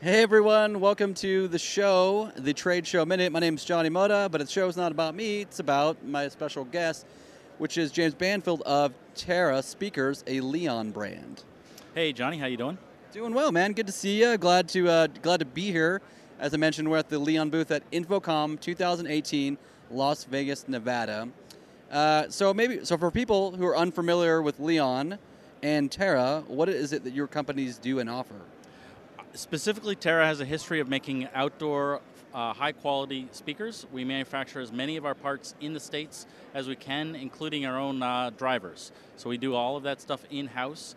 Hey everyone, welcome to the show, the Trade Show Minute. My name is Johnny Moda, but the show's not about me, it's about my special guest, which is James Banfield of Terra Speakers, a Leon brand. Hey Johnny, how you doing? Doing well, man. Good to see you. Glad to be here. As I mentioned, we're at the Leon booth at InfoComm 2018, Las Vegas, Nevada. So for people who are unfamiliar with Leon and Terra, what is it that your companies do and offer? Specifically, Terra has a history of making outdoor, high-quality speakers. We manufacture as many of our parts in the States as we can, including our own drivers. So we do all of that stuff in-house.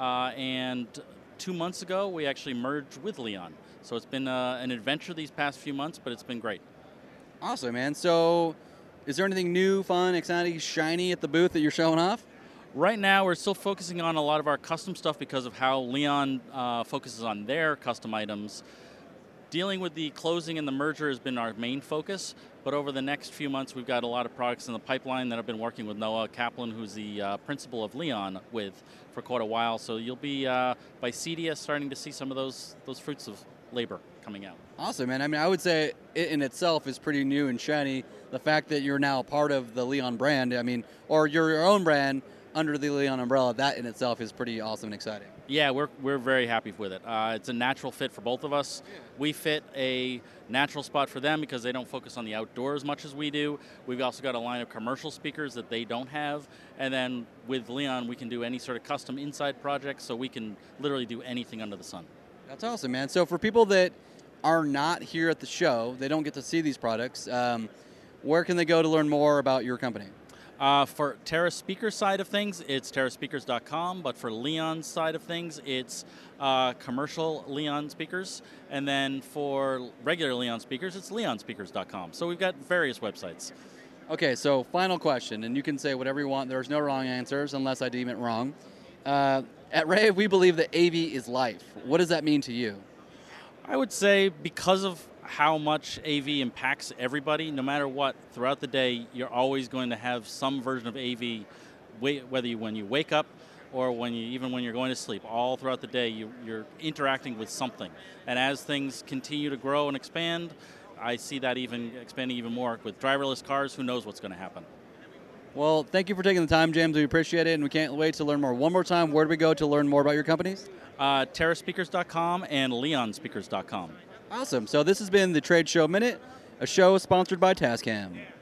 And 2 months ago, we actually merged with Leon. So it's been an adventure these past few months, but it's been great. Awesome, man. So is there anything new, fun, exciting, shiny at the booth that you're showing off? Right now, we're still focusing on a lot of our custom stuff because of how Leon focuses on their custom items. Dealing with the closing and the merger has been our main focus, but over the next few months, we've got a lot of products in the pipeline that I've been working with Noah Kaplan, who's the principal of Leon, with for quite a while. So you'll be, by CEDIA, starting to see some of those fruits of labor coming out. Awesome, man. I mean, I would say it in itself is pretty new and shiny. The fact that you're now part of the Leon brand, I mean, or you're your own brand, under the Leon umbrella, that in itself is pretty awesome and exciting. Yeah, we're very happy with it. It's a natural fit for both of us. We fit a natural spot for them because they don't focus on the outdoor as much as we do. We've also got a line of commercial speakers that they don't have. And then with Leon, we can do any sort of custom inside projects, so we can literally do anything under the sun. That's awesome, man. So for people that are not here at the show, they don't get to see these products, where can they go to learn more about your company? For Terra Speaker side of things, it's terraspeakers.com, but for Leon's side of things, it's commercial Leon speakers, and then for regular Leon speakers, it's leonspeakers.com. So we've got various websites. Okay, so final question, and you can say whatever you want. There's no wrong answers unless I deem it wrong. At Rave, we believe that AV is life. What does that mean to you? I would say because of how much AV impacts everybody, no matter what, throughout the day, you're always going to have some version of AV, whether when you wake up or even when you're going to sleep. All throughout the day, you're interacting with something. And as things continue to grow and expand, I see that even expanding even more. With driverless cars, who knows what's going to happen. Well, thank you for taking the time, James. We appreciate it, and we can't wait to learn more. One more time, where do we go to learn more about your companies? terraspeakers.com and leonspeakers.com. Awesome. So this has been the Trade Show Minute, a show sponsored by Tascam.